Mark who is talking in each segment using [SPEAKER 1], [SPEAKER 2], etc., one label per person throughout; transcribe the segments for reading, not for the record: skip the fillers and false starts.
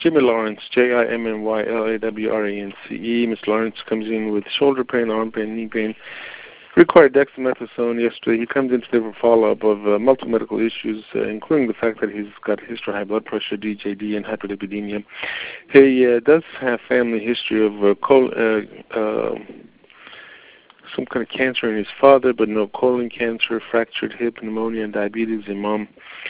[SPEAKER 1] Jimmy Lawrence, Jimmylawrence. Ms. Lawrence comes in with shoulder pain, arm pain, knee pain. Required dexamethasone yesterday. He comes in today for follow-up of multiple medical issues, including the fact that he's got a history of high blood pressure, DJD, and hyperlipidemia. He does have family history of some kind of cancer in his father, but no colon cancer, fractured hip, pneumonia, and diabetes in mom.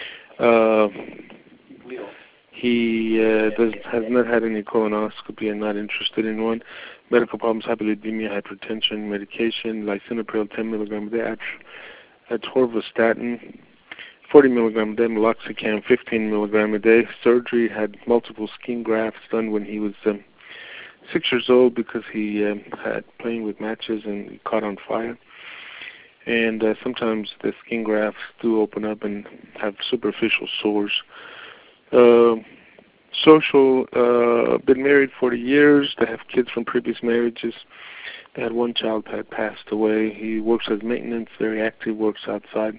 [SPEAKER 1] He has not had any colonoscopy and not interested in one. Medical problems, hyperlipidemia, hypertension, medication, lisinopril 10 milligram a day, atorvastatin 40 milligram a day, meloxicam 15 milligram a day. Surgery, had multiple skin grafts done when he was 6 years old because he had playing with matches and he caught on fire. And sometimes the skin grafts do open up and have superficial sores. Social, been married 40 years. They have kids from previous marriages. They had one child that had passed away. He works as maintenance, very active, works outside.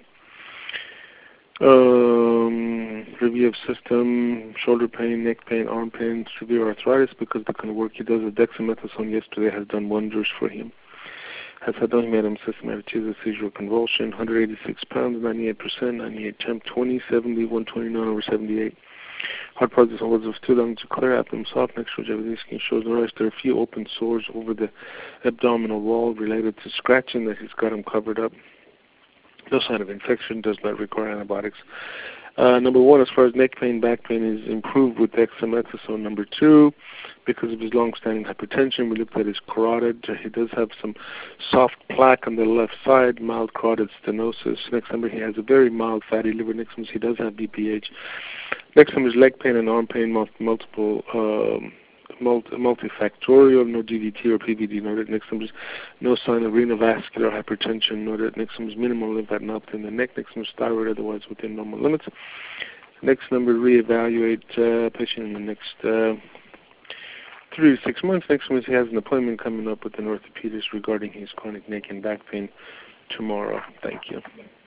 [SPEAKER 1] Review of system, shoulder pain, neck pain, arm pain, severe arthritis because the kind of work he does with dexamethasone yesterday has done wonders for him. Has had done him systematic seizure convulsion, 186 pounds, 98%, 98 temp, 20, 70, 129 over 78. Heart problems of 2 lungs are clear, abdomen soft, next to skin shows no rest. There are a few open sores over the abdominal wall related to scratching that he's got him covered up. No sign of infection, does not require antibiotics. Number 1, as far as neck pain, back pain is improved with dexamethasone. Number 2, because of his long-standing hypertension, we looked at his carotid. He does have some soft plaque on the left side, mild carotid stenosis. Next number, he has a very mild fatty liver. Next number, he does have BPH. Next number is leg pain and arm pain, multifactorial, no DVT or PVD noted. Next number is no sign of renovascular hypertension noted. Next number is minimal lymphadenopathy in the neck. Next number is thyroid, otherwise within normal limits. Next number, reevaluate patient in the next 3 to 6 months. Next one is he has an appointment coming up with an orthopedist regarding his chronic neck and back pain tomorrow. Thank you.